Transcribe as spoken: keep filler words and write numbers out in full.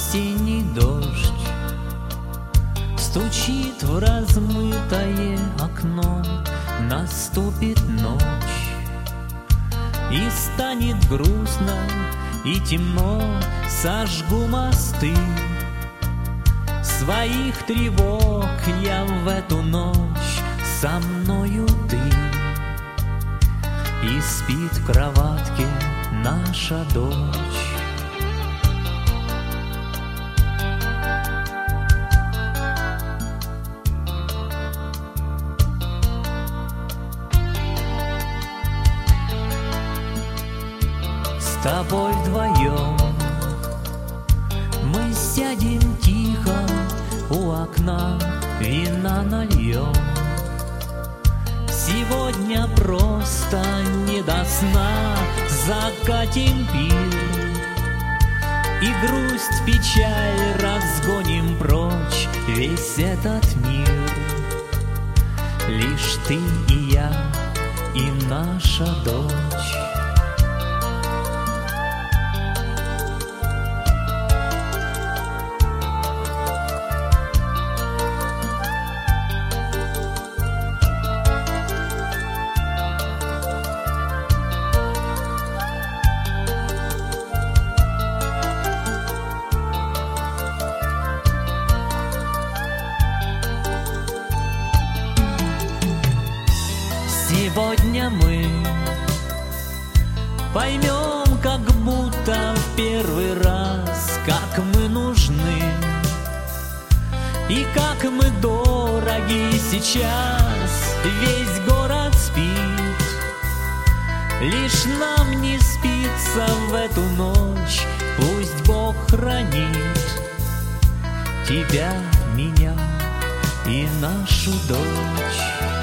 Осенний дождь стучит в размытое окно. Наступит ночь, и станет грустно и темно. Сожгу мосты своих тревог я в эту ночь. Со мною ты, и спит в кроватке наша дочь. С тобой вдвоем мы сядем тихо у окна, вина нальем. Сегодня просто не до сна, закатим пир и грусть, печаль разгоним прочь весь этот мир. Лишь ты и я, и наша дочь. Сегодня мы поймем, как будто в первый раз, как мы нужны и как мы дороги сейчас. Весь город спит, лишь нам не спится в эту ночь. Пусть Бог хранит тебя, меня и нашу дочь.